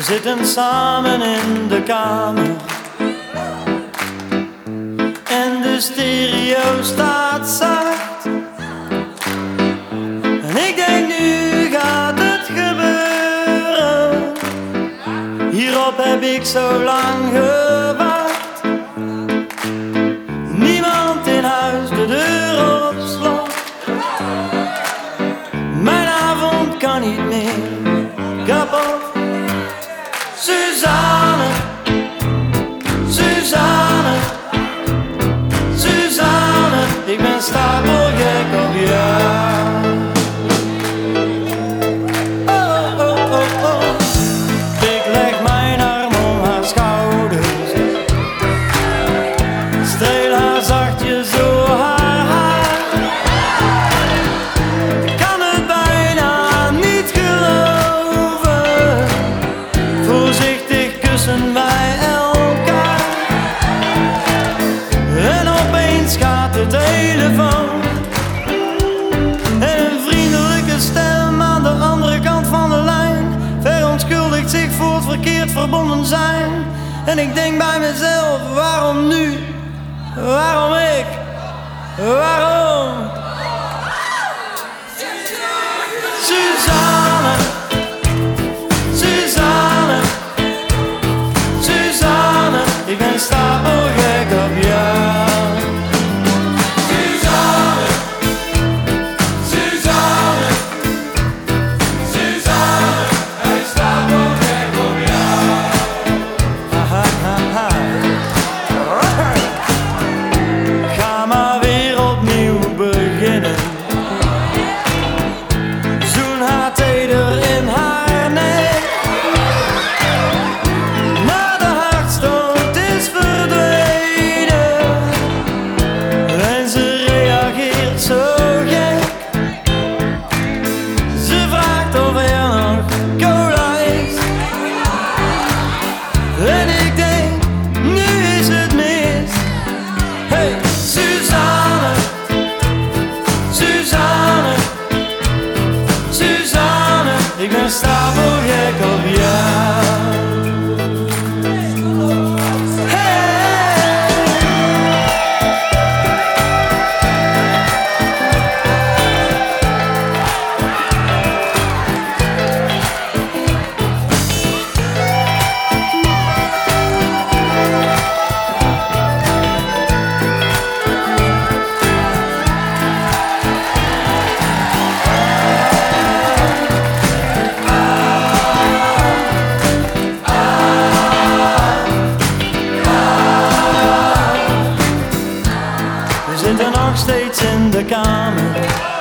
We zitten samen in de kamer en de stereo staat zacht. En ik denk, nu gaat het gebeuren. Hierop heb ik zo lang gewacht. Niemand in huis, de deur op slot. Mijn avond kan niet meer kapot. Suzanne, Suzanne, Suzanne, ik ben stapelgek op jou. Oh, oh, oh, oh. Ik leg mijn arm om haar schouders, streel haar zachtjes door haar haar. Ik kan het bijna niet geloven, voorzichtig kussen wij elkaar. En opeens gaat de telefoon en een vriendelijke stem aan de andere kant van de lijn verontschuldigt zich voor het verkeerd verbonden zijn. En ik denk bij mezelf, waarom nu? Waarom ik? Waarom? Suzanne, Suzanne, Suzanne, ik ben stapelgek op jou. Suzanne, Suzanne, Suzanne, hij is stapelgek op jou. Ha, ha, ha. Ga maar weer opnieuw beginnen. Zoen haar teder in haar nek. Maar de hartstocht is verdwenen en ze reageert zo gek. Ze vraagt of er nog cola is. En ik denk, nu is het mis. Hey, Suzanne, Suzanne, Suzanne, ik ben stapelgek op jou. We zitten nog steeds in de kamer